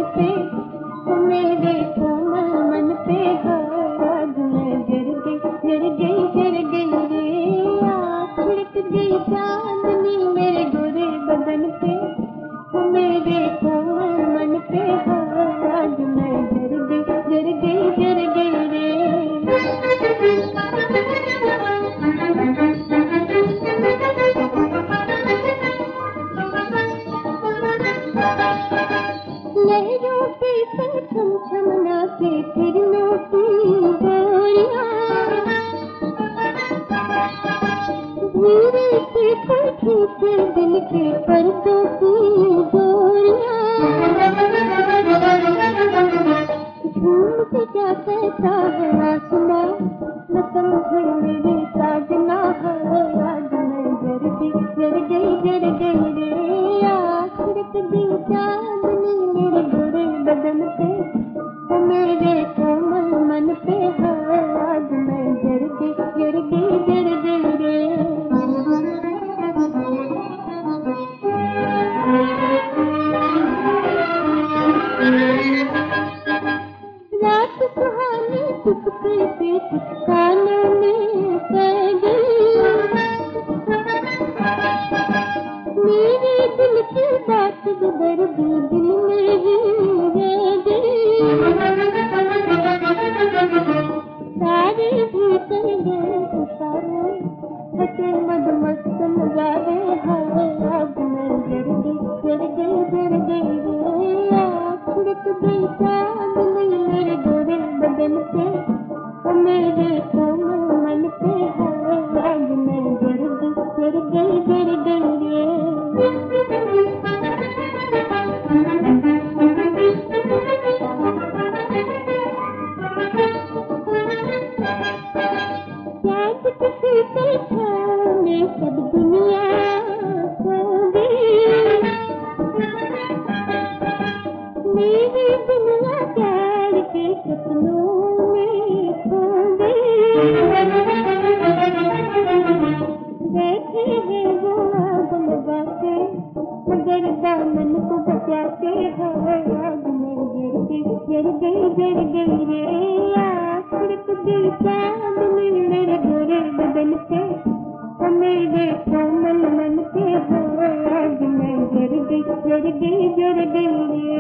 पे, वो मेरे कोमल मन पे है। आज मैं जर गई जर गई जर गई रे। आँख छिड़क गई चांदनी मेरे गोरे बदन पे, वो मेरे कोमल मन पे है। आज मैं जर गई जर गई जर गई रे। लहरों के संग छम छम नाचे किरणों की गोरियां, धीरे से पंखी से दिल के पर्दों की गोरियां। झूम के क्या कहता है आसमां, न समझे मेरे साजना है। आज मैं जर गई जर गई जर गई रे। आँख छिड़क गई चांदनी मेरे गोरे बदन पे, वो मेरे कोमल मन पे है। आज मैं जर गई जर गई जर गई रे। रात सुहानी चुपके से कुछ कानों में कह गई, मेरे दिल की बात दर्द दिल में ही रह गई। सारे भीतर गए उतारे हंसे मदमस्त नजारे हैं। आज मैं जर गई जर गई जर गई रे। आँख छिड़क गई चांदनी मेरे गोरे बदन पे, वो मेरे कोमल मन पे है। आज मैं जर गई जर गई रे। चाँद किसी के छाँव में सब दुनिया सो गई, मेरी दुनिया प्यार के सपनों में खो गई। बैठे हैं वो आग लगा के, मगर दामन को बचाते हैं। आज मैं जर गई जर गई जर गई रे। आँख छिड़क गई चांदनी मेरे गोरे बदन पे, वो मेरे कोमल मन पे है। आज मैं जर गई जर गई जर गई रे।